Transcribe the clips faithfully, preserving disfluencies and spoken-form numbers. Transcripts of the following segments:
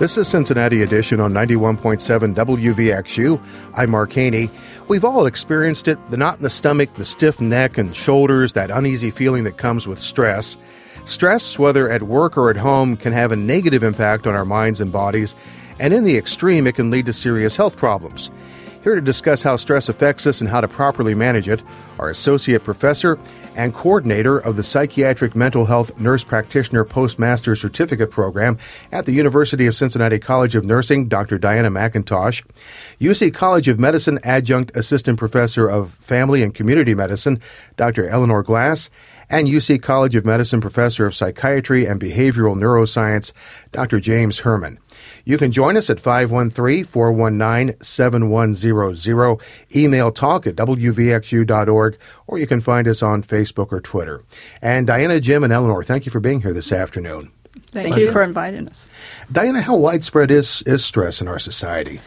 This is Cincinnati Edition on ninety-one point seven W V X U. I'm Mark Haney. We've all experienced it, the knot in the stomach, the stiff neck and shoulders, that uneasy feeling that comes with stress. Stress, whether at work or at home, can have a negative impact on our minds and bodies, and in the extreme, it can lead to serious health problems. Here to discuss how stress affects us and how to properly manage it, our Associate Professor and Coordinator of the Psychiatric Mental Health Nurse Practitioner Postmaster Certificate Program at the University of Cincinnati College of Nursing, Doctor Diana McIntosh, U C College of Medicine Adjunct Assistant Professor of Family and Community Medicine, Doctor Eleanor Glass, and U C College of Medicine Professor of Psychiatry and Behavioral Neuroscience, Doctor James Herman. You can join us at five one three, four one nine, seven one zero zero, email talk at w v x u dot org, or you can find us on Facebook or Twitter. And Diana, Jim, and Eleanor, thank you for being here this afternoon. Thank Pleasure. you for inviting us. Diana, how widespread is, is stress in our society?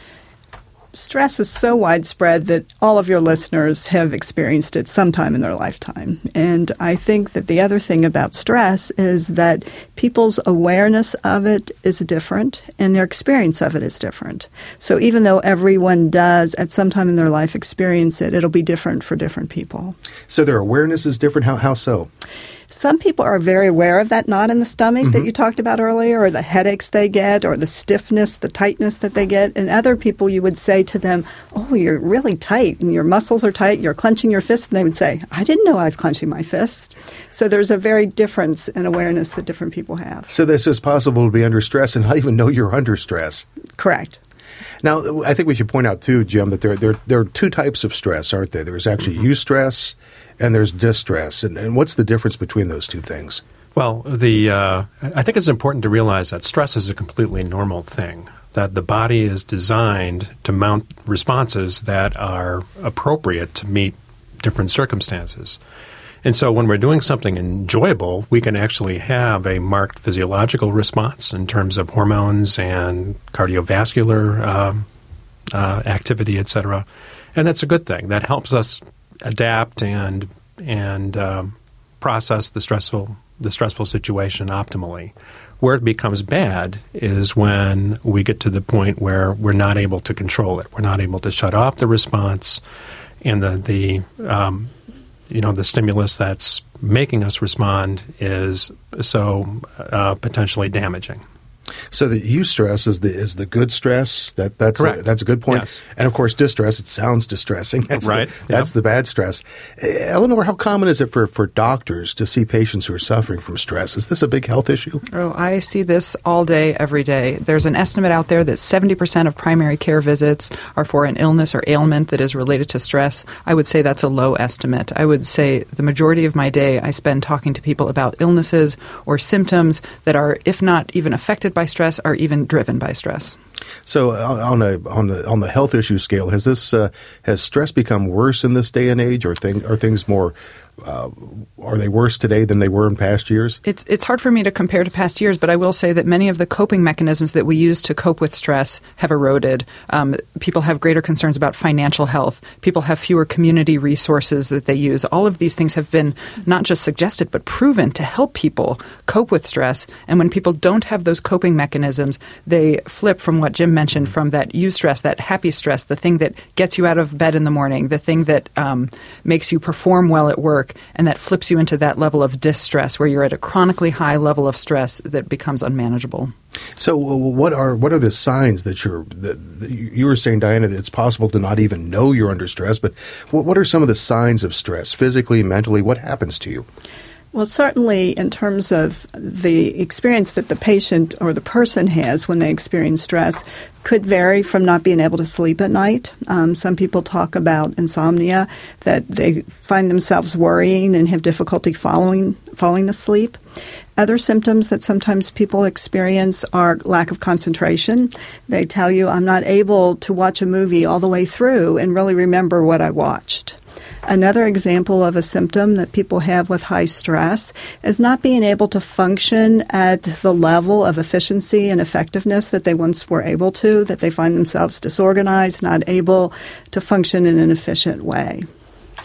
Stress is so widespread that all of your listeners have experienced it sometime in their lifetime. And I think that the other thing about stress is that people's awareness of it is different and their experience of it is different. So even though everyone does at some time in their life experience it, it'll be different for different people. So their awareness is different? How, how so? Some people are very aware of that knot in the stomach mm-hmm. that you talked about earlier, or the headaches they get, or the stiffness, the tightness that they get. And other people, you would say to them, oh, you're really tight, and your muscles are tight, you're clenching your fist. And they would say, I didn't know I was clenching my fist. So there's a very difference in awareness that different people have. So this is possible to be under stress and not even know you're under stress. Correct. Now, I think we should point out, too, Jim, that there, there, there are two types of stress, aren't there? There's actually mm-hmm. eustress and there's distress. And, and what's the difference between those two things? Well, the uh, I think it's important to realize that stress is a completely normal thing, that the body is designed to mount responses that are appropriate to meet different circumstances. And so when we're doing something enjoyable, we can actually have a marked physiological response in terms of hormones and cardiovascular um, uh, activity, et cetera. And that's a good thing. That helps us adapt and and um, process the stressful the stressful situation optimally. Where it becomes bad is when we get to the point where we're not able to control it. We're not able to shut off the response, and the the um, you know the stimulus that's making us respond is so uh, potentially damaging. So the eustress is the is the good stress. That that's a, that's a good point. Yes. And of course, distress. It sounds distressing. That's right. The, that's yep. the bad stress. Uh, Eleanor, how common is it for, for doctors to see patients who are suffering from stress? Is this a big health issue? Oh, I see this all day, every day. There's an estimate out there that seventy percent of primary care visits are for an illness or ailment that is related to stress. I would say that's a low estimate. I would say the majority of my day I spend talking to people about illnesses or symptoms that are, if not even affected by stress, are even driven by stress. So on a on the on the health issue scale, has this uh, has stress become worse in this day and age, or thing are things more uh, are they worse today than they were in past years? It's it's hard for me to compare to past years, but I will say that many of the coping mechanisms that we use to cope with stress have eroded. Um, people have greater concerns about financial health. People have fewer community resources that they use. All of these things have been not just suggested, but proven to help people cope with stress. And when people don't have those coping mechanisms, they flip from what Jim mentioned, from that eustress, that happy stress, the thing that gets you out of bed in the morning, the thing that um, makes you perform well at work, and that flips you into that level of distress where you're at a chronically high level of stress that becomes unmanageable. So what are what are the signs that you're that, that you were saying, Diana, that it's possible to not even know you're under stress, but what, what are some of the signs of stress, physically, mentally? What happens to you? Well, certainly in terms of the experience that the patient or the person has when they experience stress could vary from not being able to sleep at night. Um, some people talk about insomnia, that they find themselves worrying and have difficulty following, falling asleep. Other symptoms that sometimes people experience are lack of concentration. They tell you, I'm not able to watch a movie all the way through and really remember what I watched. Another example of a symptom that people have with high stress is not being able to function at the level of efficiency and effectiveness that they once were able to, that they find themselves disorganized, not able to function in an efficient way.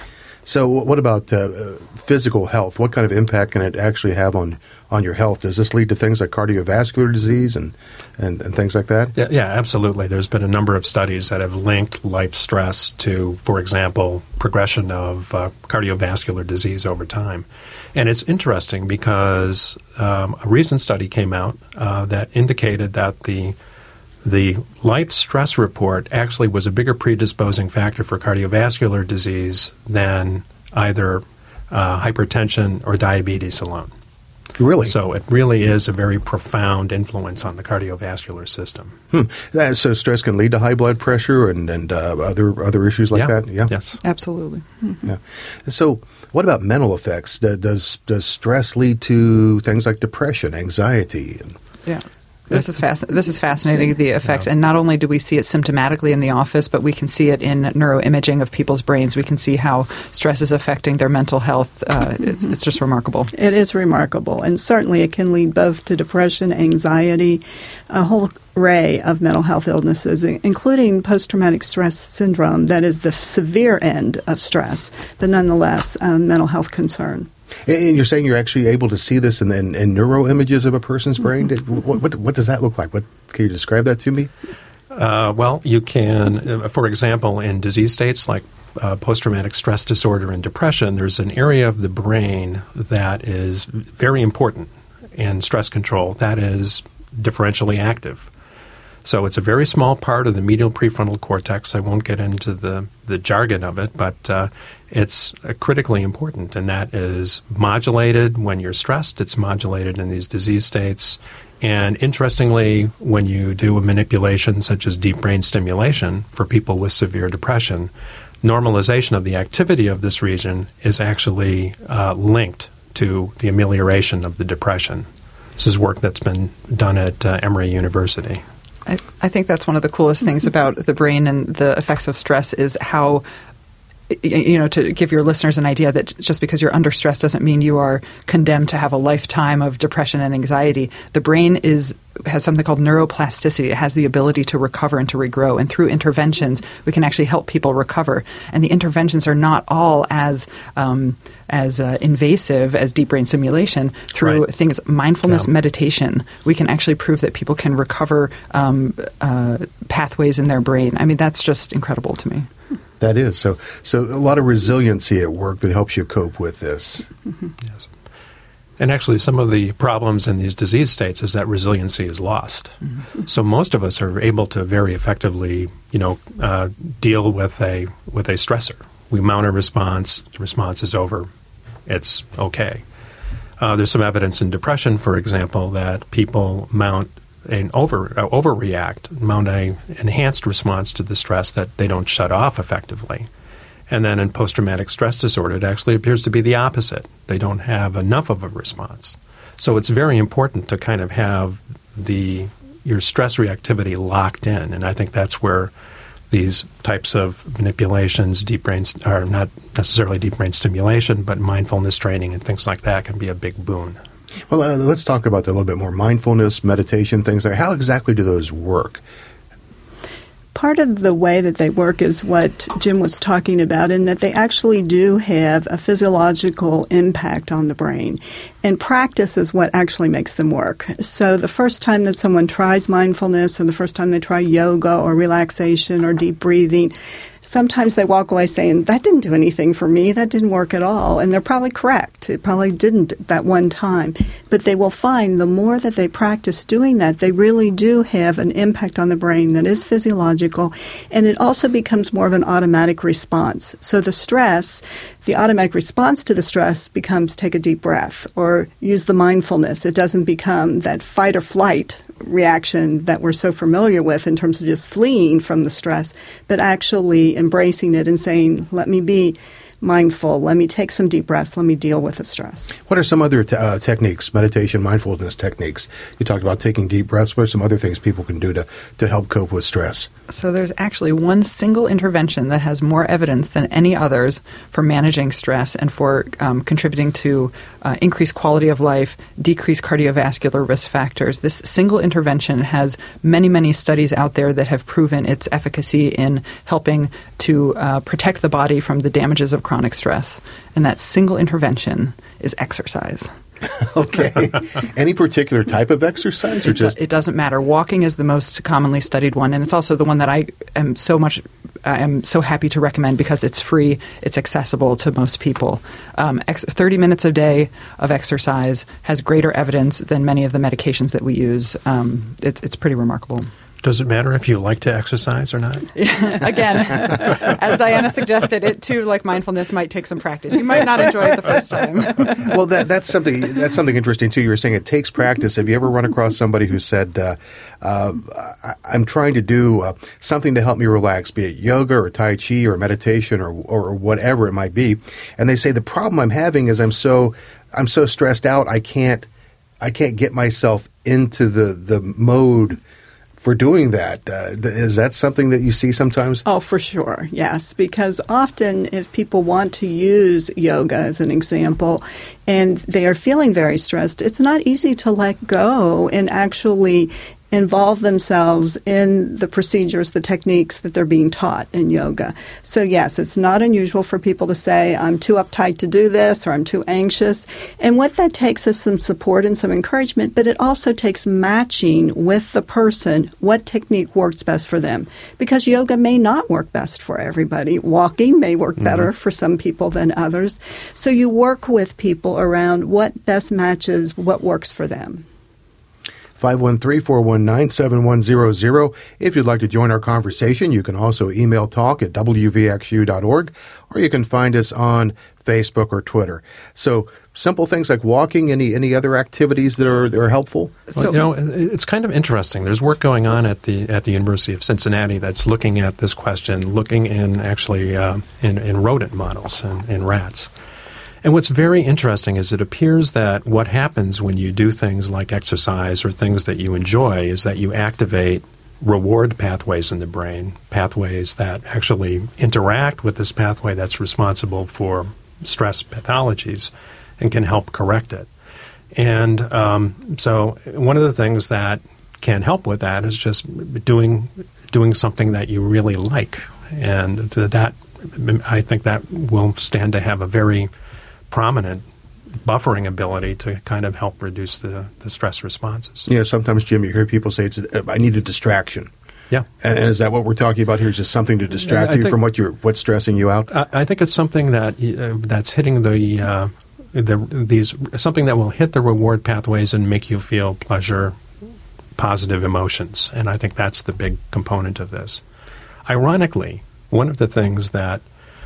So what about uh, physical health? What kind of impact can it actually have on, on your health? Does this lead to things like cardiovascular disease and, and, and things like that? Yeah, yeah, absolutely. There's been a number of studies that have linked life stress to, for example, progression of uh, cardiovascular disease over time. And it's interesting because um, a recent study came out uh, that indicated that the the life stress report actually was a bigger predisposing factor for cardiovascular disease than either uh, hypertension or diabetes alone. Really? So it really is a very profound influence on the cardiovascular system. Hmm. Uh, so stress can lead to high blood pressure and, and uh, other other issues like yeah. that? Yeah. Yes. Absolutely. Mm-hmm. Yeah. So what about mental effects? Does, does stress lead to things like depression, anxiety? And yeah. This is fasc- This is fascinating, the effects. And not only do we see it symptomatically in the office, but we can see it in neuroimaging of people's brains. We can see how stress is affecting their mental health. Uh, mm-hmm. it's, it's just remarkable. It is remarkable. And certainly it can lead both to depression, anxiety, a whole array of mental health illnesses, including post-traumatic stress syndrome. That is the severe end of stress, but nonetheless, a mental health concern. And you're saying you're actually able to see this in, in, in neuroimages of a person's brain? What, what, what does that look like? What, can you describe that to me? Uh, well, you can, uh, for example, in disease states like uh, post-traumatic stress disorder and depression, there's an area of the brain that is very important in stress control that is differentially active. So it's a very small part of the medial prefrontal cortex. I won't get into the, the jargon of it, but uh, it's uh, critically important, and that is modulated when you're stressed. It's modulated in these disease states. And interestingly, when you do a manipulation such as deep brain stimulation for people with severe depression, normalization of the activity of this region is actually uh, linked to the amelioration of the depression. This is work that's been done at uh, Emory University. I, I think that's one of the coolest things about the brain and the effects of stress is how, you know, to give your listeners an idea that just because you're under stress doesn't mean you are condemned to have a lifetime of depression and anxiety. The brain is has something called neuroplasticity. It has the ability to recover and to regrow. And through interventions, we can actually help people recover. And the interventions are not all as um, as uh, invasive as deep brain stimulation. Through right. things, mindfulness, yeah. meditation, we can actually prove that people can recover um, uh, pathways in their brain. I mean, that's just incredible to me. That is. So so a lot of resiliency at work that helps you cope with this. Mm-hmm. Yes. And actually, some of the problems in these disease states is that resiliency is lost. Mm-hmm. So most of us are able to very effectively, you know, uh, deal with a with a stressor. We mount a response. The response is over. It's okay. Uh, there's some evidence in depression, for example, that people mount an over uh, overreact, mount a enhanced response to the stress that they don't shut off effectively. And then in post-traumatic stress disorder, it actually appears to be the opposite. They don't have enough of a response. So it's very important to kind of have the your stress reactivity locked in, and I think that's where these types of manipulations, deep brain, are not necessarily deep brain stimulation, but mindfulness training and things like that can be a big boon. Well, uh, let's talk about that a little bit more. Mindfulness, meditation, things like how exactly do those work? Part of the way that they work is what Jim was talking about, in that they actually do have a physiological impact on the brain. And practice is what actually makes them work. So the first time that someone tries mindfulness, or the first time they try yoga or relaxation or deep breathing, sometimes they walk away saying, that didn't do anything for me, that didn't work at all. And they're probably correct. It probably didn't that one time. But they will find the more that they practice doing that, they really do have an impact on the brain that is physiological. And it also becomes more of an automatic response. So the stress, the automatic response to the stress becomes take a deep breath or use the mindfulness. It doesn't become that fight or flight reaction that we're so familiar with in terms of just fleeing from the stress, but actually embracing it and saying, let me be mindful, let me take some deep breaths, let me deal with the stress. What are some other te- uh, techniques, meditation, mindfulness techniques? You talked about taking deep breaths. What are some other things people can do to, to help cope with stress? So there's actually one single intervention that has more evidence than any others for managing stress and for um, contributing to uh, increased quality of life, decreased cardiovascular risk factors. This single intervention has many, many studies out there that have proven its efficacy in helping to uh, protect the body from the damages of chronic chronic stress. And that single intervention is exercise. Okay. Any particular type of exercise, or it, just do, it doesn't matter. Walking is the most commonly studied one, and it's also the one that I am so much I am so happy to recommend because it's free, it's accessible to most people. Um, ex- thirty minutes a day of exercise has greater evidence than many of the medications that we use. Um, it's it's pretty remarkable. Does it matter if you like to exercise or not? Again, as Diana suggested, it too, like mindfulness, might take some practice. You might not enjoy it the first time. Well, that, that's something that's something interesting too. You were saying it takes practice. Have you ever run across somebody who said, uh, uh, I, "I'm trying to do uh, something to help me relax, be it yoga or Tai Chi or meditation or or whatever it might be," and they say the problem I'm having is I'm so I'm so stressed out I can't I can't get myself into the the mode for doing that. Uh, is that something that you see sometimes? Oh, for sure, yes. Because often if people want to use yoga as an example and they are feeling very stressed, it's not easy to let go and actually involve themselves in the procedures, the techniques that they're being taught in yoga. So yes, it's not unusual for people to say, I'm too uptight to do this, or I'm too anxious. And what that takes is some support and some encouragement, but it also takes matching with the person what technique works best for them. Because yoga may not work best for everybody. Walking may work mm-hmm. better for some people than others. So you work with people around what best matches what works for them. five one three, four one nine, seven one zero zero. If you'd like to join our conversation, you can also email talk at w v x u dot org, or you can find us on Facebook or Twitter. So simple things like walking, any any other activities that are that are helpful? Well, you know, it's kind of interesting. There's work going on at the at the University of Cincinnati that's looking at this question, looking in actually uh, in, in rodent models and in rats. And what's very interesting is it appears that what happens when you do things like exercise or things that you enjoy is that you activate reward pathways in the brain, pathways that actually interact with this pathway that's responsible for stress pathologies and can help correct it. And um, so one of the things that can help with that is just doing doing something that you really like. And that I think that will stand to have a very prominent buffering ability to kind of help reduce the, the stress responses. Yeah, sometimes, Jim, you hear people say, it's, I need a distraction. Yeah. And is that what we're talking about here, just something to distract I you think, from what you're, what's stressing you out? I, I think it's something that uh, that's hitting the, uh, the these something that will hit the reward pathways and make you feel pleasure, positive emotions. And I think that's the big component of this. Ironically, one of the things that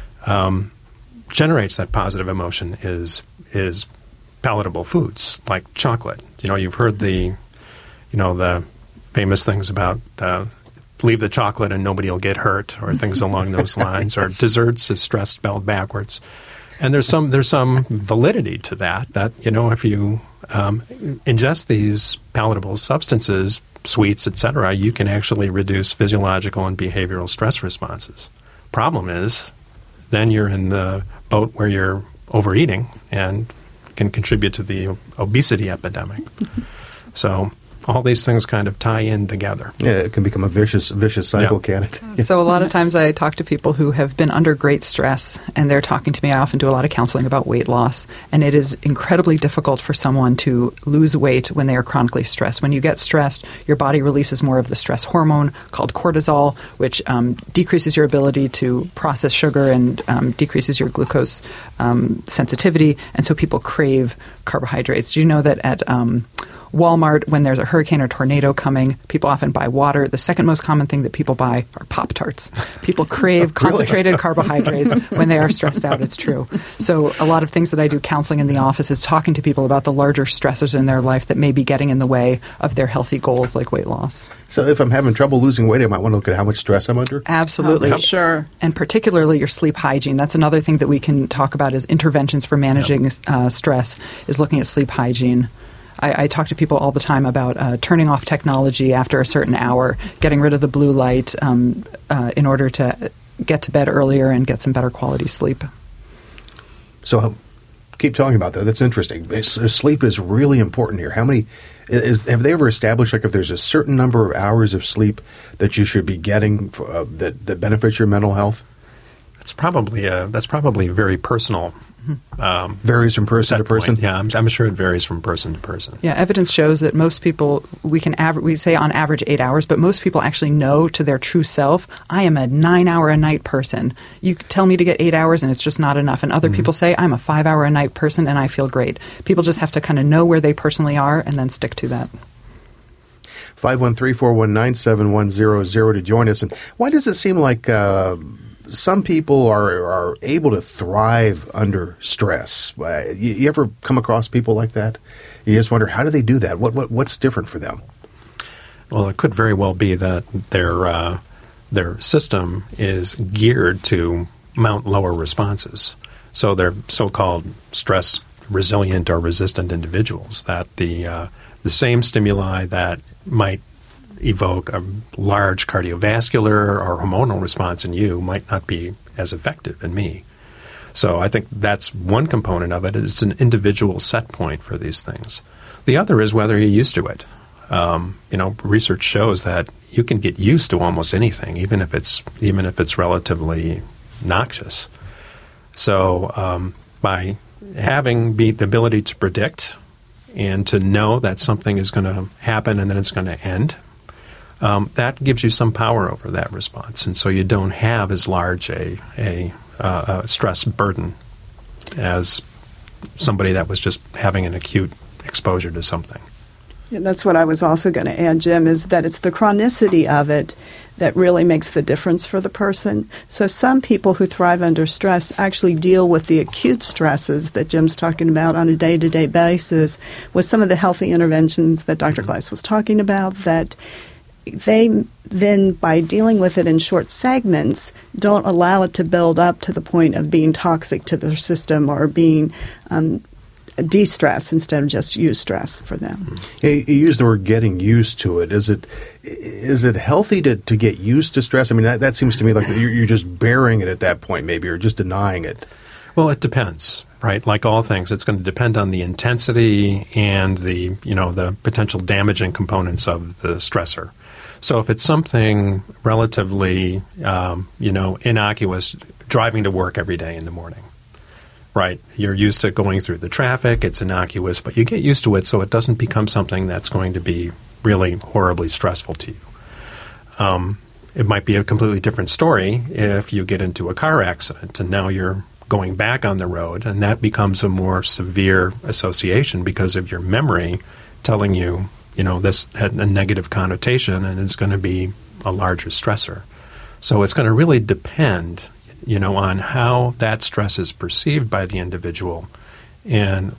um, generates that positive emotion is is palatable foods like chocolate. You know, you've heard the, you know, the famous things about uh, leave the chocolate and nobody will get hurt, or things along those lines, or desserts is stress spelled backwards. And there's some there's some validity to that. That you know, if you um, ingest these palatable substances, sweets, et cetera, you can actually reduce physiological and behavioral stress responses. Problem is, then you're in the boat where you're overeating and can contribute to the obesity epidemic. So all these things kind of tie in together. Yeah, it can become a vicious vicious cycle, yeah. Can it? So a lot of times I talk to people who have been under great stress, and they're talking to me. I often do a lot of counseling about weight loss, and it is incredibly difficult for someone to lose weight when they are chronically stressed. When you get stressed, your body releases more of the stress hormone called cortisol, which um, decreases your ability to process sugar and um, decreases your glucose um, sensitivity, and so people crave carbohydrates. Do you know that at um, Walmart, when there's a hurricane or tornado coming, people often buy water. The second most common thing that people buy are Pop-Tarts. People crave concentrated carbohydrates when they are stressed out. It's true. So a lot of things that I do counseling in the office is talking to people about the larger stressors in their life that may be getting in the way of their healthy goals like weight loss. So if I'm having trouble losing weight, I might want to look at how much stress I'm under? Absolutely. Oh, sure. And particularly your sleep hygiene. That's another thing that we can talk about as interventions for managing yep. uh, stress, is looking at sleep hygiene. I, I talk to people all the time about uh, turning off technology after a certain hour, getting rid of the blue light um, uh, in order to get to bed earlier and get some better quality sleep. So keep talking about that. That's interesting. It's, sleep is really important here. How many is have they ever established, like, if there's a certain number of hours of sleep that you should be getting for, uh, that, that benefits your mental health? It's probably a, that's probably very personal. Um, Varies from person to person? Point. Yeah, I'm, I'm sure it varies from person to person. Yeah, evidence shows that most people, we can aver- we say on average eight hours, but most people actually know to their true self, I am a nine-hour-a-night person. You tell me to get eight hours and it's just not enough. And other mm-hmm. people say, I'm a five-hour-a-night person and I feel great. People just have to kind of know where they personally are and then stick to that. five one three, four one nine, seven one zero zero to join us. And why does it seem like uh, some people are are able to thrive under stress? Uh, you, you ever come across people like that? You just wonder, how do they do that? What, what what's different for them? Well, it could very well be that their uh, their system is geared to mount lower responses. So they're so-called stress resilient or resistant individuals, that the uh, the same stimuli that might evoke a large cardiovascular or hormonal response in you might not be as effective in me. So I think that's one component of it. It's an individual set point for these things. The other is whether you're used to it. Um, you know, research shows that you can get used to almost anything, even if it's even if it's relatively noxious. So um, by having be the ability to predict and to know that something is going to happen and then it's going to end, um, that gives you some power over that response. And so you don't have as large a, a, uh, a stress burden as somebody that was just having an acute exposure to something. Yeah, that's what I was also going to add, Jim, is that it's the chronicity of it that really makes the difference for the person. So some people who thrive under stress actually deal with the acute stresses that Jim's talking about on a day-to-day basis with some of the healthy interventions that Doctor Gleiss was talking about, that they then, by dealing with it in short segments, don't allow it to build up to the point of being toxic to their system or being um, de-stress instead of just use stress for them. You, you use the word getting used to it. Is it is it healthy to, to get used to stress? I mean, that, that seems to me like you're, you're just bearing it at that point maybe, or just denying it. Well, it depends, right? Like all things, it's going to depend on the intensity and the, you know, the potential damaging components of the stressor. So if it's something relatively, um, you know, innocuous, driving to work every day in the morning, right? You're used to going through the traffic, it's innocuous, but you get used to it so it doesn't become something that's going to be really horribly stressful to you. Um, it might be a completely different story if you get into a car accident and now you're going back on the road, and that becomes a more severe association because of your memory telling you, you know, this had a negative connotation and it's going to be a larger stressor. So it's going to really depend, you know, on how that stress is perceived by the individual and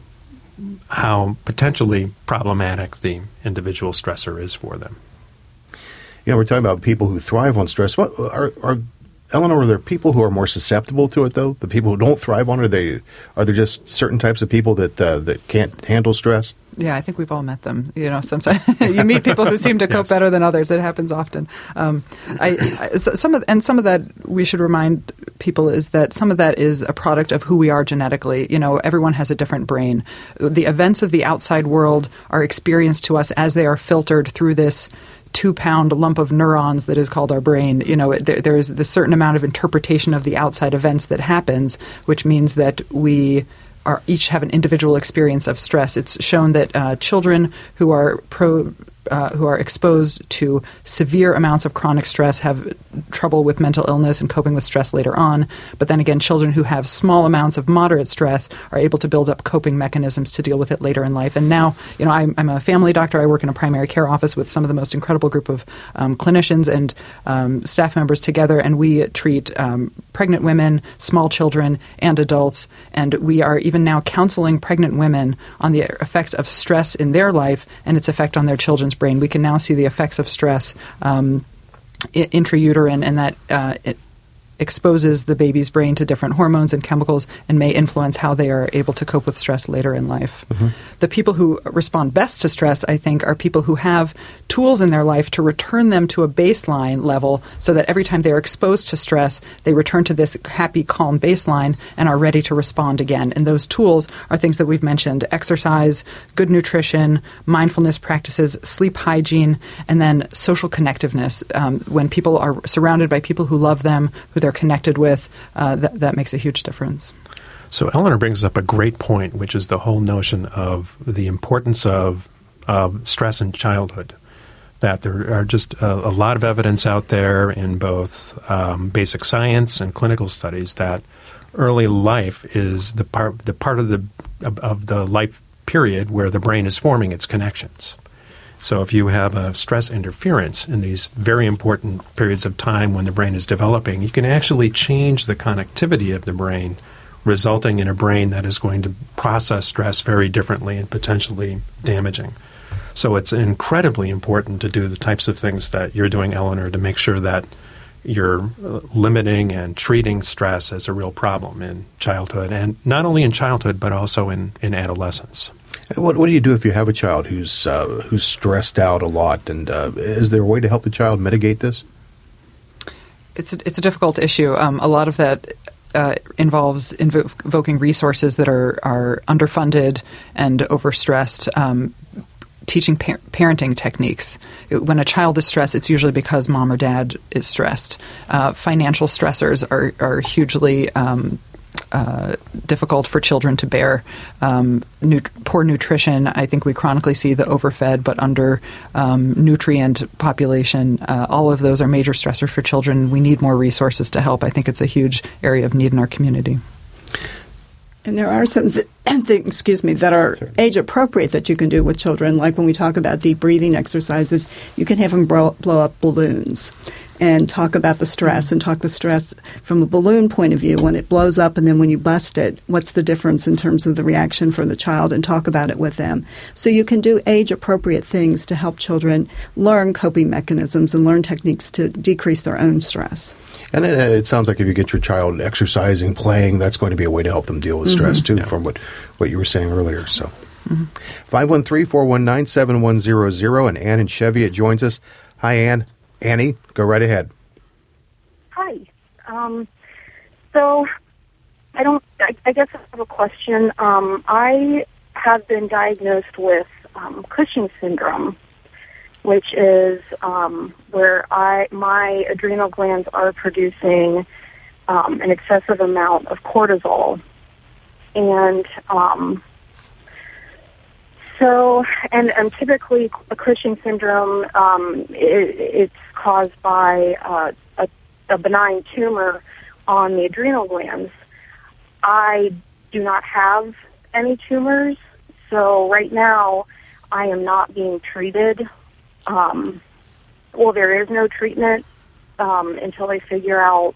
how potentially problematic the individual stressor is for them. You know, we're talking about people who thrive on stress. What are, are Eleanor, are there people who are more susceptible to it, though? The people who don't thrive on it, are, they, are there just certain types of people that uh, that can't handle stress? Yeah, I think we've all met them. You know, sometimes you meet people who seem to cope yes. better than others. It happens often. Um, I, I, some of and some of that we should remind people is that some of that is a product of who we are genetically. You know, everyone has a different brain. The events of the outside world are experienced to us as they are filtered through this two-pound lump of neurons that is called our brain. You know, there, there is this certain amount of interpretation of the outside events that happens, which means that we are each have an individual experience of stress. It's shown that uh, children who are pro Uh, who are exposed to severe amounts of chronic stress have trouble with mental illness and coping with stress later on. But then again, children who have small amounts of moderate stress are able to build up coping mechanisms to deal with it later in life. And now, you know, I'm, I'm a family doctor. I work in a primary care office with some of the most incredible group of um, clinicians and um, staff members together, and we treat um, pregnant women, small children, and adults. And we are even now counseling pregnant women on the effects of stress in their life and its effect on their children's brain. We can now see the effects of stress um, intrauterine, and that uh, it exposes the baby's brain to different hormones and chemicals and may influence how they are able to cope with stress later in life. Mm-hmm. The people who respond best to stress, I think, are people who have tools in their life to return them to a baseline level so that every time they are exposed to stress, they return to this happy, calm baseline and are ready to respond again. And those tools are things that we've mentioned: exercise, good nutrition, mindfulness practices, sleep hygiene, and then social connectiveness. Um, when people are surrounded by people who love them, who they're they're connected with, uh, that, that makes a huge difference. So Eleanor brings up a great point, which is the whole notion of the importance of, of stress in childhood. That there are just a, a lot of evidence out there in both um, basic science and clinical studies that early life is the part the part of the of, of the life period where the brain is forming its connections. So if you have a stress interference in these very important periods of time when the brain is developing, you can actually change the connectivity of the brain, resulting in a brain that is going to process stress very differently and potentially damaging. So it's incredibly important to do the types of things that you're doing, Eleanor, to make sure that you're limiting and treating stress as a real problem in childhood, and not only in childhood, but also in, in adolescence. What, what do you do if you have a child who's uh, who's stressed out a lot, and uh, is there a way to help the child mitigate this? It's a, it's a difficult issue. Um, a lot of that Uh, involves invo- invoking resources that are, are underfunded and overstressed, um, teaching par- parenting techniques. It, when a child is stressed, it's usually because mom or dad is stressed. Uh, financial stressors are, are hugely um, uh, difficult for children to bear. Um, nut- poor nutrition, I think we chronically see the overfed but under um, nutrient population. Uh, all of those are major stressors for children. We need more resources to help. I think it's a huge area of need in our community. And there are some th- things, excuse me, that are age appropriate that you can do with children. Like when we talk about deep breathing exercises, you can have them blow, blow up balloons and talk about the stress and talk the stress from a balloon point of view. When it blows up and then when you bust it, what's the difference in terms of the reaction for the child, and talk about it with them. So you can do age-appropriate things to help children learn coping mechanisms and learn techniques to decrease their own stress. And it, it sounds like if you get your child exercising, playing, that's going to be a way to help them deal with stress, mm-hmm. too, yeah. from what, what you were saying earlier. So, mm-hmm. five one three, four one nine, seven one zero zero, and Ann in Cheviot joins us. Hi, Ann. Annie, go right ahead. Hi. Um, so, I don't. I, I guess I have a question. Um, I have been diagnosed with um, Cushing syndrome, which is um, where I my adrenal glands are producing um, an excessive amount of cortisol, and um, so and, and typically a Cushing syndrome um, it, it's caused by uh, a, a benign tumor on the adrenal glands. I do not have any tumors, so right now I am not being treated. Um, well, there is no treatment um, until they figure out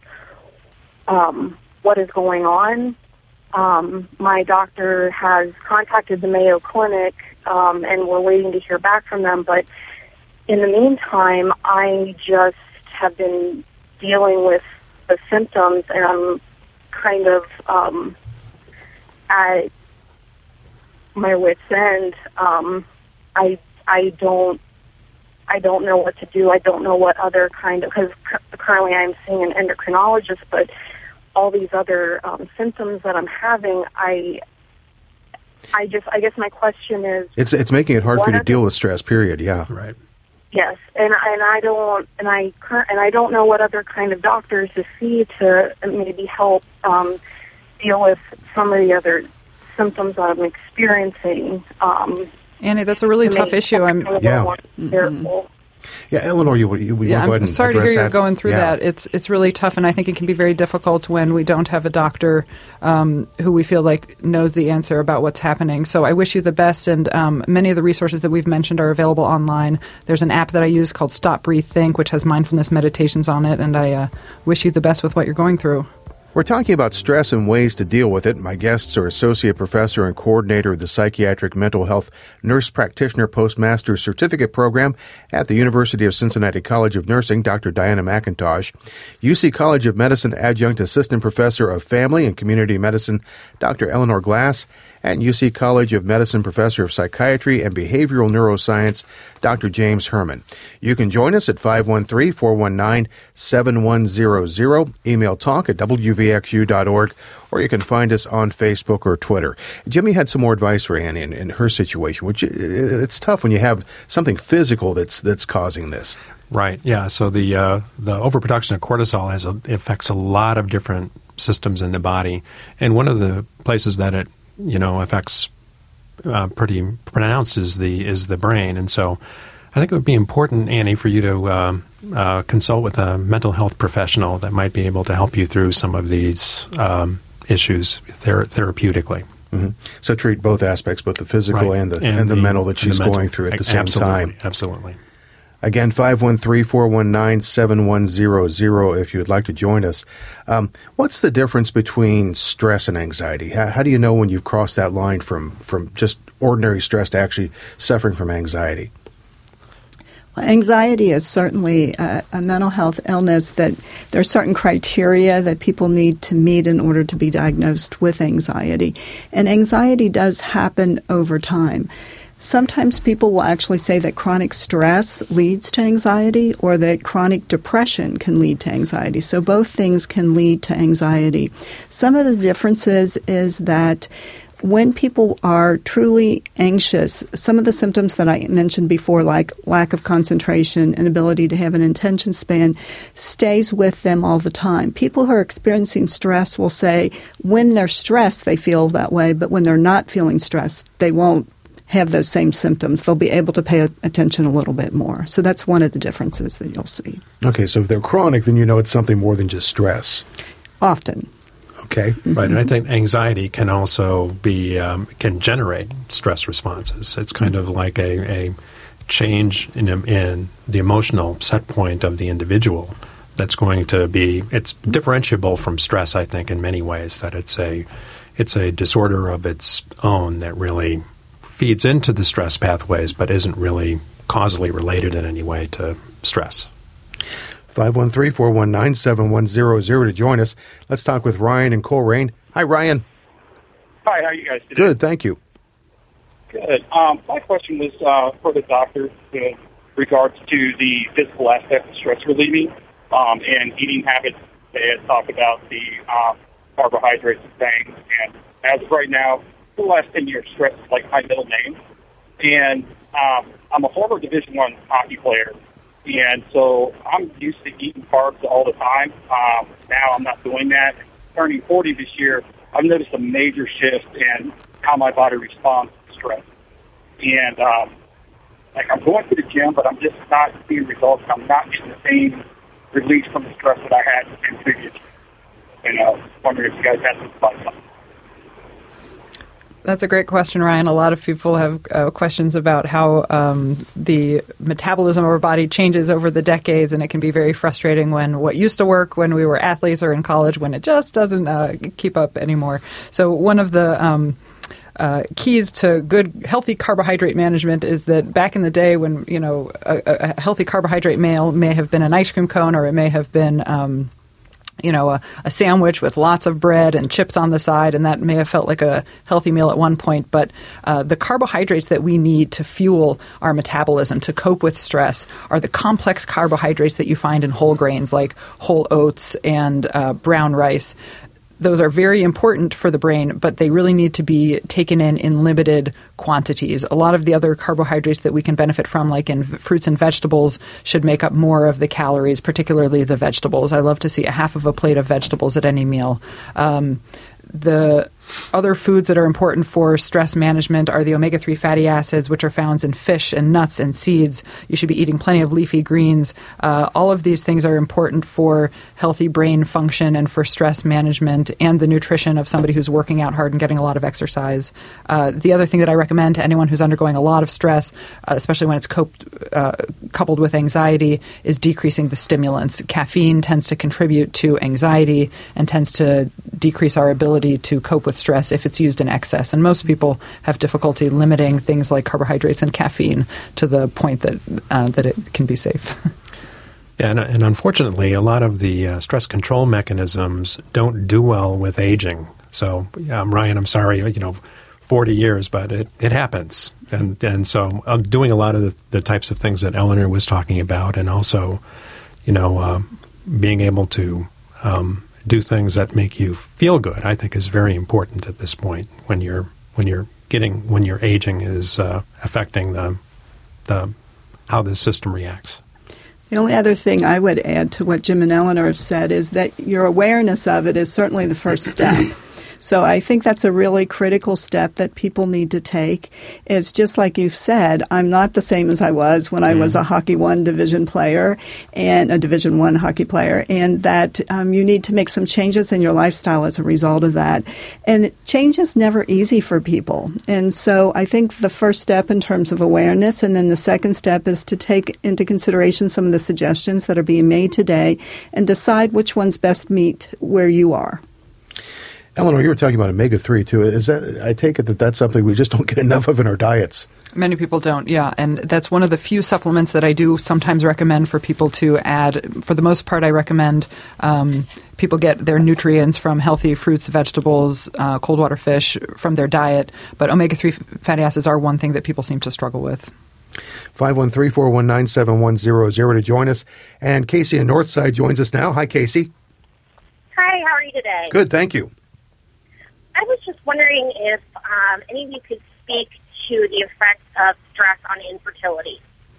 um, what is going on. Um, my doctor has contacted the Mayo Clinic, um, and we're waiting to hear back from them. But in the meantime, I just have been dealing with the symptoms, and I'm kind of um, at my wit's end. Um, I I don't. I don't know what to do. I don't know what other kind of, because currently I'm seeing an endocrinologist, but all these other um, symptoms that I'm having, I, I just, I guess my question is, it's it's making it hard for you to deal with stress. Period. Yeah. Right. Yes, and and I don't, and I and I don't know what other kind of doctors to see to maybe help um, deal with some of the other symptoms that I'm experiencing. Um, Annie, that's a really tough issue. I'm yeah. careful. Yeah, Eleanor, you, you, you yeah, go ahead I'm and sorry to hear you're that. going through yeah. that. It's it's really tough, and I think it can be very difficult when we don't have a doctor um, who we feel like knows the answer about what's happening. So I wish you the best, and um, many of the resources that we've mentioned are available online. There's an app that I use called Stop, Breathe, Think, which has mindfulness meditations on it, and I uh, wish you the best with what you're going through. We're talking about stress and ways to deal with it. My guests are Associate Professor and Coordinator of the Psychiatric Mental Health Nurse Practitioner Postmaster Certificate Program at the University of Cincinnati College of Nursing, Doctor Diana McIntosh, U C College of Medicine Adjunct Assistant Professor of Family and Community Medicine, Doctor Eleanor Glass, and U C College of Medicine Professor of Psychiatry and Behavioral Neuroscience, Doctor James Herman. You can join us at five one three, four one nine, seven one zero zero, email talk at w v x u dot org, or you can find us on Facebook or Twitter. Jimmy had some more advice for Annie in, in her situation, which it's tough when you have something physical that's that's causing this. Right. Yeah. So the uh, the overproduction of cortisol has a, affects a lot of different systems in the body, and one of the places that it you know affects uh, pretty pronounced is the is the brain. And so, I think it would be important, Annie, for you to uh, uh, consult with a mental health professional that might be able to help you through some of these um, issues thera- therapeutically. Mm-hmm. So treat both aspects, both the physical right. and the and, and the, the mental that she's mental. going through at the same absolutely, time. Absolutely. Again, five one three, four one nine, seven one zero zero if you would like to join us. Um, what's the difference between stress and anxiety? How, how do you know when you've crossed that line from, from just ordinary stress to actually suffering from anxiety? Well, anxiety is certainly a, a mental health illness that there are certain criteria that people need to meet in order to be diagnosed with anxiety. And anxiety does happen over time. Sometimes people will actually say that chronic stress leads to anxiety or that chronic depression can lead to anxiety. So both things can lead to anxiety. Some of the differences is that when people are truly anxious, some of the symptoms that I mentioned before, like lack of concentration, inability to have an attention span, stays with them all the time. People who are experiencing stress will say when they're stressed, they feel that way, but when they're not feeling stressed, they won't have those same symptoms. They'll be able to pay attention a little bit more. So that's one of the differences that you'll see. Okay, so if they're chronic, then you know it's something more than just stress. Often. Okay. Mm-hmm. Right, and I think anxiety can also be, um, can generate stress responses. It's kind of like a, a change in, in the emotional set point of the individual that's going to be, it's differentiable from stress, I think, in many ways, that it's a, it's a disorder of its own that really feeds into the stress pathways, but isn't really causally related in any way to stress. five one three, four one nine, seven one zero zero to join us. Let's talk with Ryan and Coleraine. Hi, Ryan. Hi, how are you guys today? Good, thank you. Good. Um, my question was uh, for the doctor in regards to the physical aspect of stress relieving um, and eating habits. They had talked about the um, carbohydrates and things, and as of right now, for the last ten years, stress is like my middle name. And um, I'm a former Division One hockey player, and so I'm used to eating carbs all the time. Um, now I'm not doing that. Turning forty this year, I've noticed a major shift in how my body responds to stress. And um, like I'm going to the gym, but I'm just not seeing results. I'm not getting the same release from the stress that I had in previous years. And I was wondering if you guys had some thoughts on that. That's a great question, Ryan. A lot of people have uh, questions about how um, the metabolism of our body changes over the decades, and it can be very frustrating when what used to work when we were athletes or in college, when it just doesn't uh, keep up anymore. So one of the um, uh, keys to good, healthy carbohydrate management is that back in the day when, you know, a, a healthy carbohydrate meal may have been an ice cream cone, or it may have been um, you know, a, a sandwich with lots of bread and chips on the side, and that may have felt like a healthy meal at one point. But uh, the carbohydrates that we need to fuel our metabolism, to cope with stress, are the complex carbohydrates that you find in whole grains like whole oats and uh, brown rice. Those are very important for the brain, but they really need to be taken in in limited quantities. A lot of the other carbohydrates that we can benefit from, like in v- fruits and vegetables, should make up more of the calories, particularly the vegetables. I love to see a half of a plate of vegetables at any meal. Um, the other foods that are important for stress management are the omega three fatty acids, which are found in fish and nuts and seeds. You should be eating plenty of leafy greens. Uh, all of these things are important for healthy brain function and for stress management and the nutrition of somebody who's working out hard and getting a lot of exercise. Uh, the other thing that I recommend to anyone who's undergoing a lot of stress, uh, especially when it's coped, uh, coupled with anxiety, is decreasing the stimulants. Caffeine tends to contribute to anxiety and tends to decrease our ability to cope with stress if it's used in excess. And most people have difficulty limiting things like carbohydrates and caffeine to the point that uh, that it can be safe. Yeah, and, and unfortunately, a lot of the uh, stress control mechanisms don't do well with aging. So, um, Ryan, I'm sorry, you know, forty years, but it, it happens. And and so I'm doing a lot of the, the types of things that Eleanor was talking about, and also, you know, uh, being able to um, do things that make you feel good, I think, is very important at this point when you're when you're getting when your aging is uh, affecting the the how the system reacts. The only other thing I would add to what Jim and Eleanor have said is that your awareness of it is certainly the first step. So I think that's a really critical step that people need to take. It's just like you've said, I'm not the same as I was when I was a Hockey One division player and a Division One hockey player, and that um, you need to make some changes in your lifestyle as a result of that. And change is never easy for people. And so I think the first step in terms of awareness, and then the second step is to take into consideration some of the suggestions that are being made today and decide which ones best meet where you are. Eleanor, you were talking about omega three, too. Is that? I take it that that's something we just don't get enough of in our diets. Many people don't, yeah. And that's one of the few supplements that I do sometimes recommend for people to add. For the most part, I recommend um, people get their nutrients from healthy fruits, vegetables, uh, cold water fish, from their diet. But omega three fatty acids are one thing that people seem to struggle with. five one three, four one nine, seven one zero zero to join us. And Casey in Northside joins us now. Hi, Casey. Hi, how are you today? Good, thank you. I was just wondering if um, any of you could speak to the effects of stress on infertility.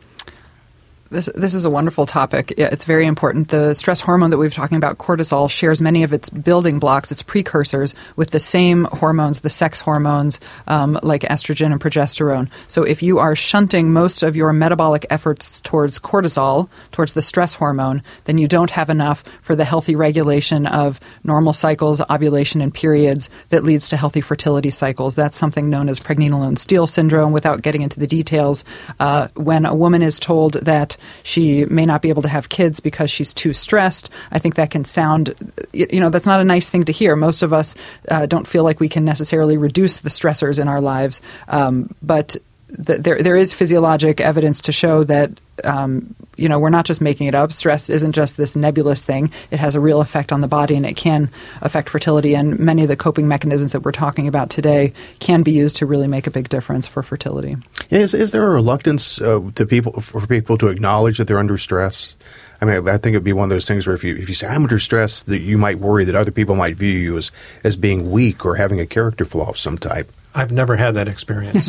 This this is a wonderful topic. Yeah, it's very important. The stress hormone that we've been talking about, cortisol, shares many of its building blocks, its precursors, with the same hormones, the sex hormones, um, like estrogen and progesterone. So if you are shunting most of your metabolic efforts towards cortisol, towards the stress hormone, then you don't have enough for the healthy regulation of normal cycles, ovulation, and periods that leads to healthy fertility cycles. That's something known as pregnenolone-Steele syndrome. Without getting into the details, uh, when a woman is told that she may not be able to have kids because she's too stressed, I think that can sound, you know, that's not a nice thing to hear. Most of us uh, don't feel like we can necessarily reduce the stressors in our lives, um, but th- there there is physiologic evidence to show that, um, you know, we're not just making it up. Stress isn't just this nebulous thing. It has a real effect on the body, and it can affect fertility. And many of the coping mechanisms that we're talking about today can be used to really make a big difference for fertility. Is is there a reluctance uh, to people for people to acknowledge that they're under stress? I mean, I think it'd be one of those things where if you if you say I'm under stress, that you might worry that other people might view you as as being weak or having a character flaw of some type. I've never had that experience.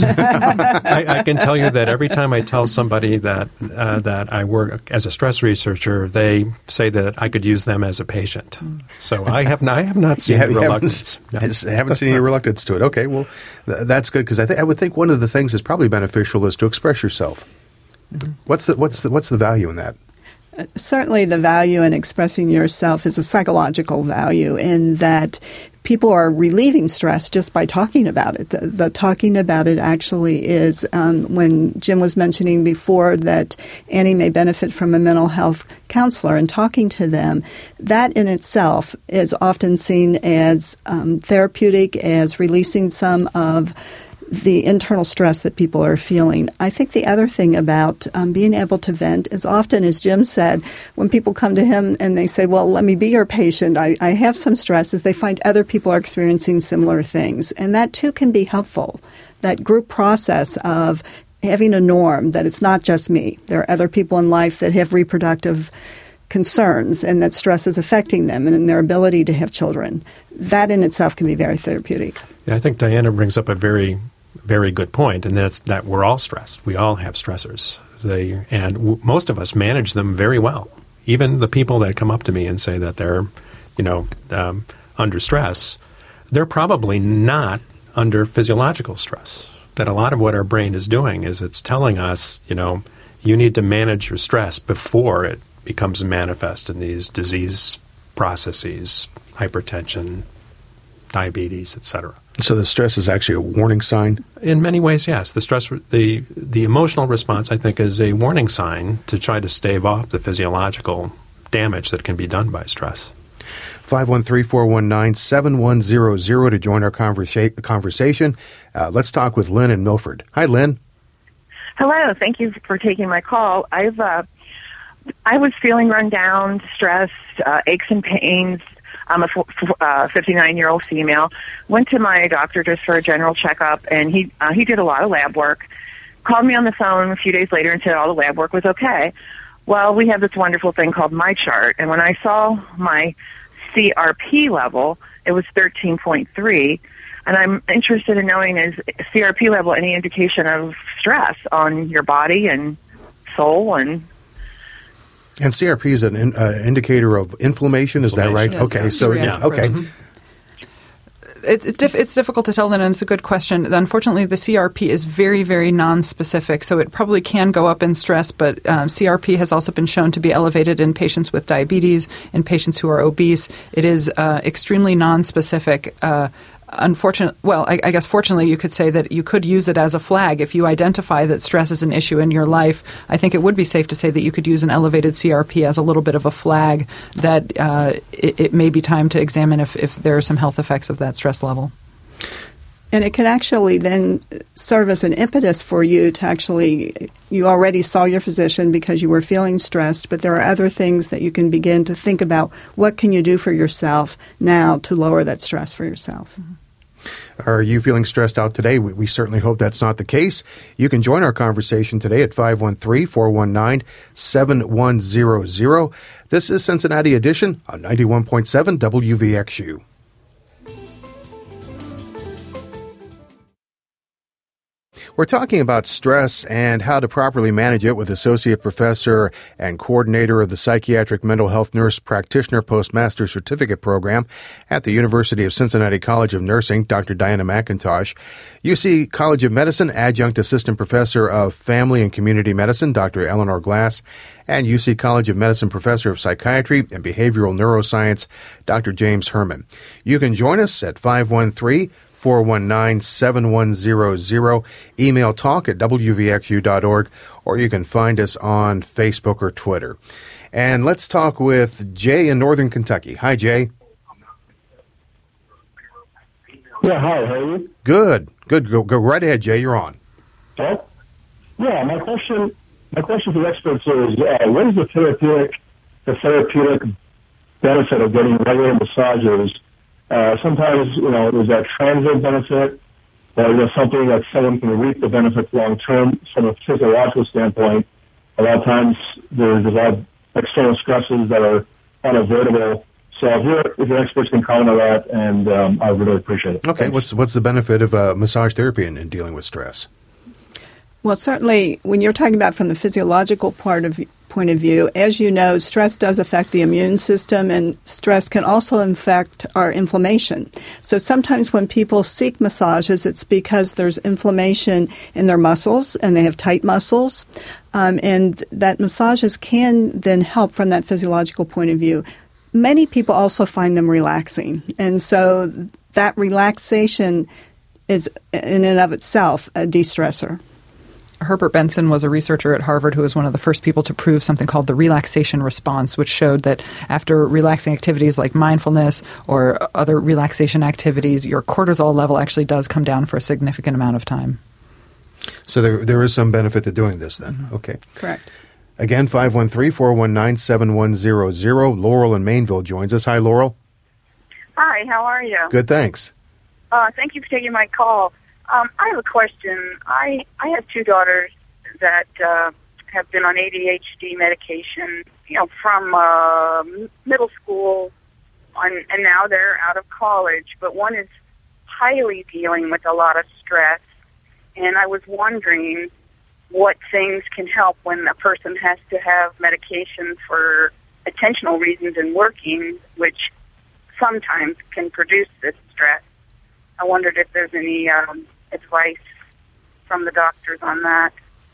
I, I can tell you that every time I tell somebody that uh, that I work as a stress researcher, they say that I could use them as a patient. So I have not, I have not seen you have, reluctance. You haven't, no. I haven't seen any reluctance to it. Okay, well, th- that's good because I, th- I would think one of the things that's probably beneficial is to express yourself. Mm-hmm. What's the what's the what's the value in that? Certainly the value in expressing yourself is a psychological value in that people are relieving stress just by talking about it. The, the talking about it actually is, um, when Jim was mentioning before that Annie may benefit from a mental health counselor and talking to them, that in itself is often seen as um, therapeutic, as releasing some of the internal stress that people are feeling. I think the other thing about um, being able to vent is often, as Jim said, when people come to him and they say, well, let me be your patient, I, I have some stress, is they find other people are experiencing similar things. And that too can be helpful. That group process of having a norm that it's not just me. There are other people in life that have reproductive concerns and that stress is affecting them and in their ability to have children. That in itself can be very therapeutic. Yeah, I think Diana brings up a very very good point, and that's that we're all stressed. We all have stressors. They, and w- most of us manage them very well. Even the people that come up to me and say that they're, you know, um, under stress, they're probably not under physiological stress. That a lot of what our brain is doing is it's telling us, you know, you need to manage your stress before it becomes manifest in these disease processes, hypertension, diabetes, et cetera. So the stress is actually a warning sign? In many ways, yes. The stress, the the emotional response, I think, is a warning sign to try to stave off the physiological damage that can be done by stress. five one three, four one nine, seven one zero zero to join our conversa- conversation. Uh, let's talk with Lynn in Milford. Hi, Lynn. Hello. Thank you for taking my call. I've uh, I was feeling run down, stressed, uh, aches and pains. I'm a uh, fifty-nine-year-old female. Went to my doctor just for a general checkup, and he uh, he did a lot of lab work. Called me on the phone a few days later and said all the lab work was okay. Well, we have this wonderful thing called MyChart, and when I saw my C R P level, it was thirteen point three, and I'm interested in knowing, is C R P level any indication of stress on your body and soul and And C R P is an in, uh, indicator of inflammation, is that right? Yes, okay, that's so right. yeah, okay. Right. It's it's, diff- it's difficult to tell that, and it's a good question. Unfortunately, the C R P is very, very non-specific, so it probably can go up in stress, but um, C R P has also been shown to be elevated in patients with diabetes, in patients who are obese. It is uh, extremely non-specific. Uh, Unfortunately, well, I, I guess fortunately, you could say that you could use it as a flag. If you identify that stress is an issue in your life, I think it would be safe to say that you could use an elevated C R P as a little bit of a flag that uh, it, it may be time to examine if, if there are some health effects of that stress level. And it can actually then serve as an impetus for you to actually, you already saw your physician because you were feeling stressed, but there are other things that you can begin to think about. What can you do for yourself now to lower that stress for yourself? Mm-hmm. Are you feeling stressed out today? We, we certainly hope that's not the case. You can join our conversation today at five one three, four one nine, seven one zero zero. This is Cincinnati Edition on ninety-one point seven W V X U. We're talking about stress and how to properly manage it with Associate Professor and Coordinator of the Psychiatric Mental Health Nurse Practitioner Postmaster Certificate Program at the University of Cincinnati College of Nursing, Doctor Diana McIntosh. U C College of Medicine Adjunct Assistant Professor of Family and Community Medicine, Doctor Eleanor Glass, and U C College of Medicine Professor of Psychiatry and Behavioral Neuroscience, Doctor James Herman. You can join us at five one three, four one nine, seven one zero zero. Email talk at w v x u dot org, or you can find us on Facebook or Twitter. And let's talk with Jay in Northern Kentucky. Hi, Jay. Yeah, hi, how are you? Good, good. Go, go right ahead, Jay. You're on. Okay. Yeah, my question, my question to the experts is, uh, what is the therapeutic, the therapeutic benefit of getting regular massages? Uh, sometimes, you know, there's that transient benefit, or you know, something that someone can reap the benefits long term from a physiological standpoint. A lot of times, there's a lot of external stresses that are unavoidable. So if your if your experts can comment on that, and um, I would really appreciate it. Okay, Thanks. what's what's the benefit of uh, massage therapy in, in dealing with stress? Well, certainly, when you're talking about from the physiological part of point of view, as you know, stress does affect the immune system, and stress can also affect our inflammation. So sometimes when people seek massages, it's because there's inflammation in their muscles, and they have tight muscles, um, and that massages can then help from that physiological point of view. Many people also find them relaxing, and so that relaxation is in and of itself a de-stressor. Herbert Benson was a researcher at Harvard who was one of the first people to prove something called the relaxation response, which showed that after relaxing activities like mindfulness or other relaxation activities, your cortisol level actually does come down for a significant amount of time. So there there is some benefit to doing this then. Mm-hmm. Okay. Correct. Again, five one three, four one nine, seven one zero zero. Laurel in Mainville joins us. Hi, Laurel. Hi, how are you? Good, thanks. Uh, thank you for taking my call. Um, I have a question. I, I have two daughters that uh, have been on A D H D medication, you know, from uh, middle school on, and now they're out of college. But one is highly dealing with a lot of stress, and I was wondering what things can help when a person has to have medication for attentional reasons and working, which sometimes can produce this stress. I wondered if there's any um, advice from the doctors on that.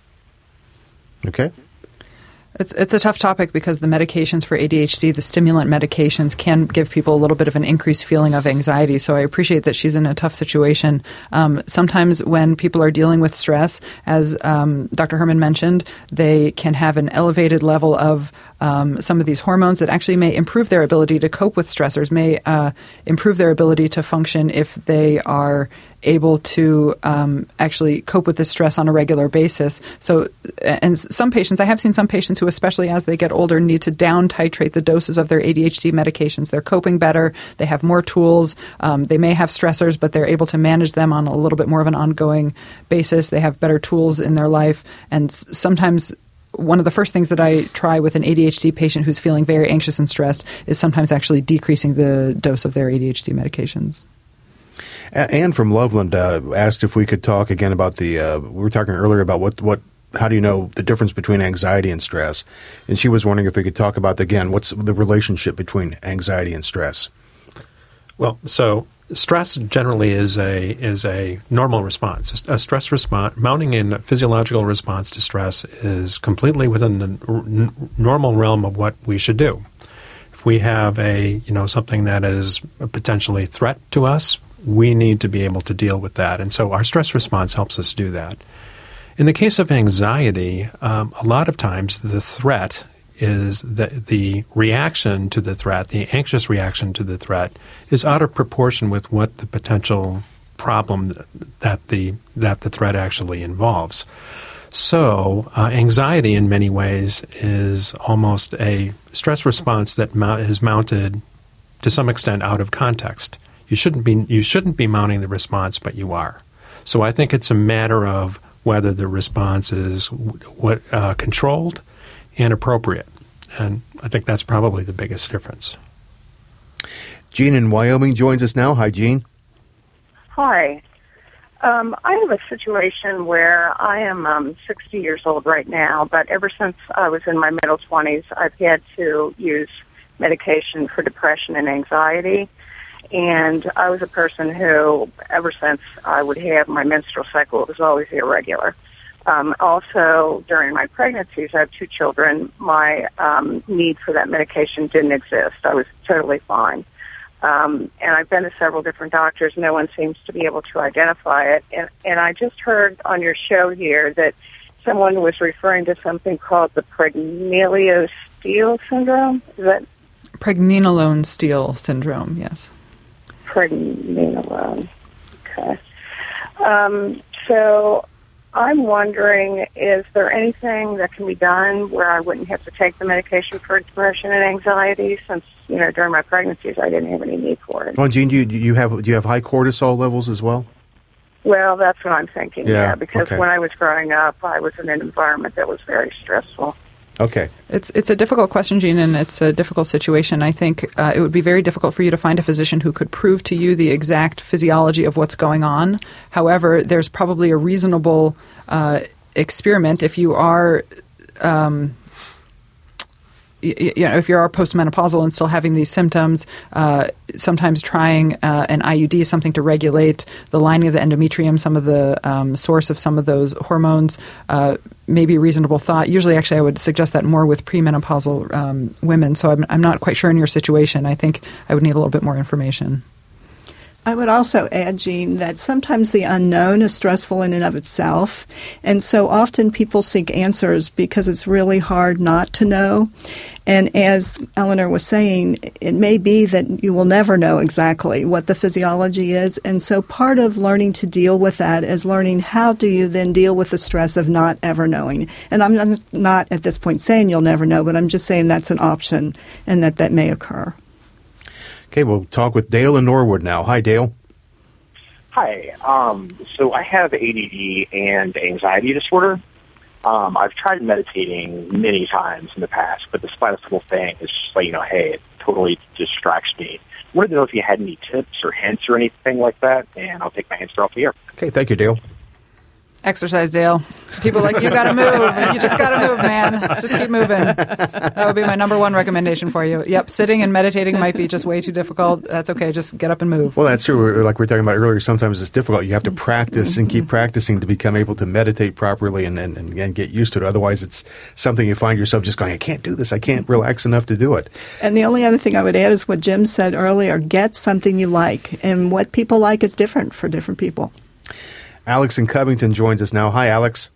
Okay. It's it's a tough topic because the medications for A D H D, the stimulant medications, can give people a little bit of an increased feeling of anxiety. So I appreciate that she's in a tough situation. Um, sometimes when people are dealing with stress, as um, Doctor Herman mentioned, they can have an elevated level of um, some of these hormones that actually may improve their ability to cope with stressors, may uh, improve their ability to function if they are able to um, actually cope with this stress on a regular basis. So, and some patients, I have seen some patients who, especially as they get older, need to down titrate the doses of their A D H D medications. They're coping better. They have more tools. Um, they may have stressors, but they're able to manage them on a little bit more of an ongoing basis. They have better tools in their life. And sometimes one of the first things that I try with an A D H D patient who's feeling very anxious and stressed is sometimes actually decreasing the dose of their A D H D medications. Anne from Loveland uh, asked if we could talk again about the, uh, we were talking earlier about what, what how do you know the difference between anxiety and stress? And she was wondering if we could talk about, again, what's the relationship between anxiety and stress? Well, so stress generally is a is a normal response. A stress response, mounting a physiological response to stress is completely within the n- normal realm of what we should do. If we have a, you know, something that is a potentially threat to us, we need to be able to deal with that. And so our stress response helps us do that. In the case of anxiety, um, a lot of times the threat is that the reaction to the threat, the anxious reaction to the threat, is out of proportion with what the potential problem that the that the threat actually involves. So uh, anxiety in many ways is almost a stress response that mount, is mounted to some extent out of context. You shouldn't be you shouldn't be mounting the response, but you are. So I think it's a matter of whether the response is what uh, controlled and appropriate. And I think that's probably the biggest difference. Jean in Wyoming joins us now. Hi, Jean. Hi. Um, I have a situation where I am um, sixty years old right now, but ever since I was in my middle twenties, I've had to use medication for depression and anxiety. And I was a person who, ever since I would have my menstrual cycle, it was always irregular. Um, also, during my pregnancies, I have two children. My um, need for that medication didn't exist. I was totally fine. Um, and I've been to several different doctors. No one seems to be able to identify it. And, and I just heard on your show here that someone was referring to something called the Pregnenolone-Steele syndrome. Is that Pregnenolone-Steele syndrome? Yes. Pregnenolone. Okay. Um, so I'm wondering, is there anything that can be done where I wouldn't have to take the medication for depression and anxiety? Since, you know, during my pregnancies, I didn't have any need for it. Well, Jean, do you, do you have do you have high cortisol levels as well? Well, that's what I'm thinking. Yeah, yeah because okay. when I was growing up, I was in an environment that was very stressful. Okay. It's it's a difficult question, Jean, and it's a difficult situation. I think uh, it would be very difficult for you to find a physician who could prove to you the exact physiology of what's going on. However, there's probably a reasonable uh, experiment if you are, um, you, you know, if you are postmenopausal and still having these symptoms. Uh, sometimes trying uh, an I U D, something to regulate the lining of the endometrium, some of the um, source of some of those hormones. Uh, maybe a reasonable thought. Usually, actually, I would suggest that more with premenopausal um, women. So I'm, I'm not quite sure in your situation. I think I would need a little bit more information. I would also add, Jean, that sometimes the unknown is stressful in and of itself. And so often people seek answers because it's really hard not to know. And as Eleanor was saying, it may be that you will never know exactly what the physiology is. And so part of learning to deal with that is learning how do you then deal with the stress of not ever knowing. And I'm not at this point saying you'll never know, but I'm just saying that's an option and that that may occur. Okay, we'll talk with Dale in Norwood now. Hi, Dale. Hi. Um, so I have A D D and anxiety disorder. Um, I've tried meditating many times in the past, but despite this whole thing, it's just like, you know, hey, it totally distracts me. I wanted to know if you had any tips or hints or anything like that, and I'll take my answer off the air. Okay, thank you, Dale. Exercise, Dale. People are like, you got to move. You just got to move, man. Just keep moving. That would be my number one recommendation for you. Yep, sitting and meditating might be just way too difficult. That's okay. Just get up and move. Well, that's true. Like we were talking about earlier, sometimes it's difficult. You have to practice and keep practicing to become able to meditate properly and, and, and, and get used to it. Otherwise, it's something you find yourself just going, I can't do this. I can't relax enough to do it. And the only other thing I would add is what Jim said earlier. Get something you like. And what people like is different for different people. Alex in Covington joins us now. Hi, Alex.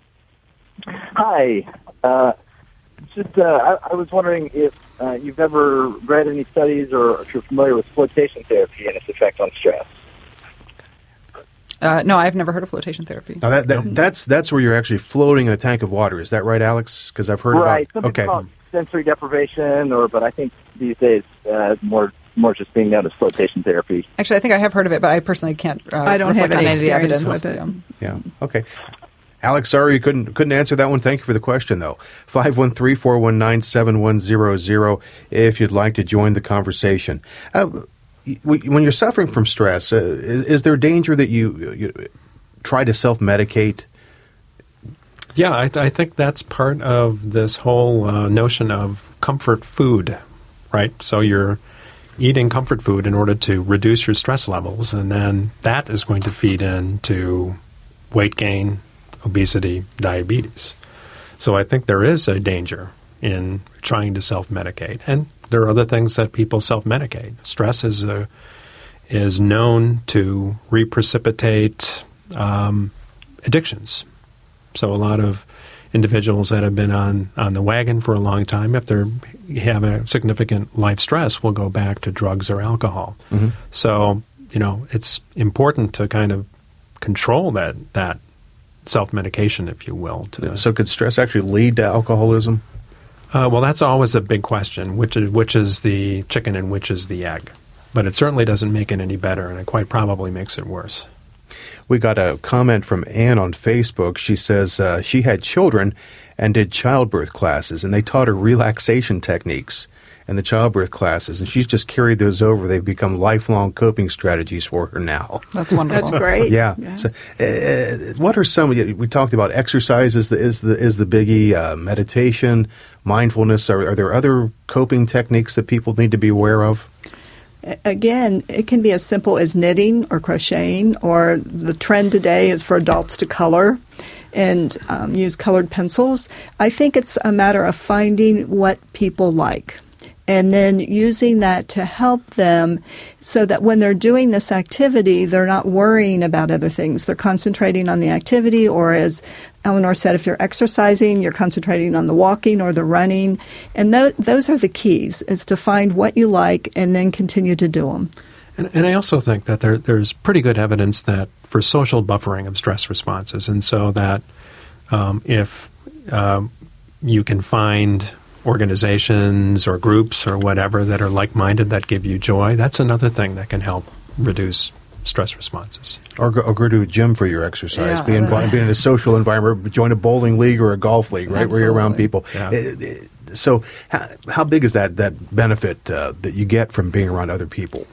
Hi. Uh, just, uh, I, I was wondering if uh, you've ever read any studies or if you're familiar with flotation therapy and its effect on stress. Uh, no, I've never heard of flotation therapy. Now that, that that's that's where you're actually floating in a tank of water. Is that right, Alex? Because I've heard right. about. Some Okay. call it sensory deprivation, or but I think these days uh, more more just being known as flotation therapy. Actually, I think I have heard of it, but I personally can't. Uh, I don't have reflect any on any experience evidence. with it. Yeah. Okay. Alex, sorry you couldn't couldn't answer that one. Thank you for the question, though. five one three, four one nine, seven one zero zero if you'd like to join the conversation. Uh, when you're suffering from stress, uh, is, is there danger that you, you try to self-medicate? Yeah, I, I think that's part of this whole uh, notion of comfort food, right? So you're eating comfort food in order to reduce your stress levels, and then that is going to feed into weight gain, obesity, diabetes. So I think there is a danger in trying to self-medicate. And there are other things that people self-medicate. Stress is a, is known to reprecipitate um, addictions. So a lot of individuals that have been on, on the wagon for a long time, if they have a significant life stress, will go back to drugs or alcohol. Mm-hmm. So, you know, it's important to kind of control that that self-medication, if you will. To, so could stress actually lead to alcoholism? Uh, well, that's always a big question, which is, which is the chicken and which is the egg. But it certainly doesn't make it any better, and it quite probably makes it worse. We got a comment from Ann on Facebook. She says uh, she had children and did childbirth classes, and they taught her relaxation techniques in the childbirth classes, and she's just carried those over. They've become lifelong coping strategies for her now. That's wonderful. That's great. Yeah. yeah. So, uh, what are some? We talked about exercise is the is the is the biggie. Uh, meditation, mindfulness. Are, are there other coping techniques that people need to be aware of? Again, it can be as simple as knitting or crocheting, or the trend today is for adults to color and um, use colored pencils. I think it's a matter of finding what people like and then using that to help them so that when they're doing this activity, they're not worrying about other things. They're concentrating on the activity, or as Eleanor said, if you're exercising, you're concentrating on the walking or the running. And th- those are the keys, is to find what you like and then continue to do them. And, and I also think that there, there's pretty good evidence that for social buffering of stress responses, and so that um, if um, you can find organizations or groups or whatever that are like-minded that give you joy, that's another thing that can help reduce stress responses. Or go, or go to a gym for your exercise. Yeah, be, invi- be in a social environment. Join a bowling league or a golf league, right, Absolutely. where you're around people. Yeah. It, it, so how, how big is that, that benefit uh, that you get from being around other people?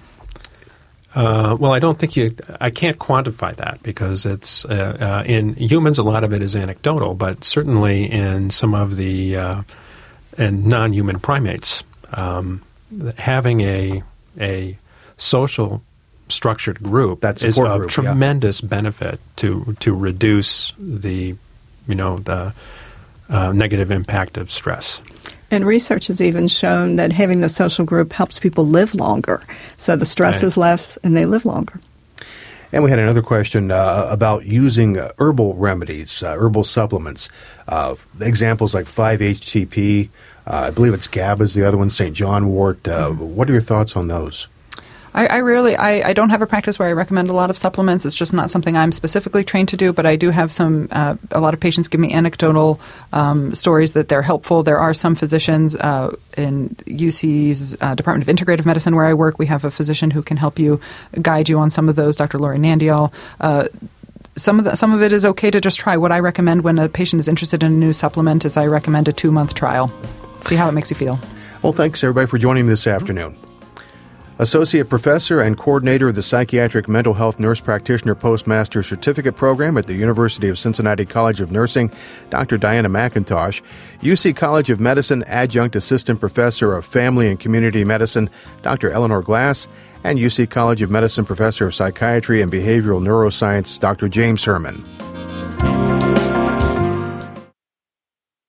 Uh, well, I don't think you – I can't quantify that because it's uh, – uh, in humans, a lot of it is anecdotal, but certainly in some of the uh, – and non-human primates, um, having a a social structured group that is of group, tremendous yeah. benefit to to reduce the you know the uh, negative impact of stress. And research has even shown that having the social group helps people live longer. So the stress Right. is less and they live longer. And we had another question uh, about using uh, herbal remedies, uh, herbal supplements. Uh, examples like five H T P, uh, I believe it's GABA is the other one, Saint John wort. Uh, mm-hmm. What are your thoughts on those? I, I rarely, I, I don't have a practice where I recommend a lot of supplements. It's just not something I'm specifically trained to do, but I do have some, uh, a lot of patients give me anecdotal um, stories that they're helpful. There are some physicians uh, in U C's uh, Department of Integrative Medicine where I work. We have a physician who can help you, guide you on some of those, Doctor Lori Nandial. Uh, Some of the, some of it is okay to just try. What I recommend when a patient is interested in a new supplement is I recommend a two-month trial. See how it makes you feel. Well, thanks, everybody, for joining me this afternoon. Associate Professor and Coordinator of the Psychiatric Mental Health Nurse Practitioner Postmaster Certificate Program at the University of Cincinnati College of Nursing, Doctor Diana McIntosh, U C College of Medicine Adjunct Assistant Professor of Family and Community Medicine, Doctor Eleanor Glass, and U C College of Medicine Professor of Psychiatry and Behavioral Neuroscience, Doctor James Herman.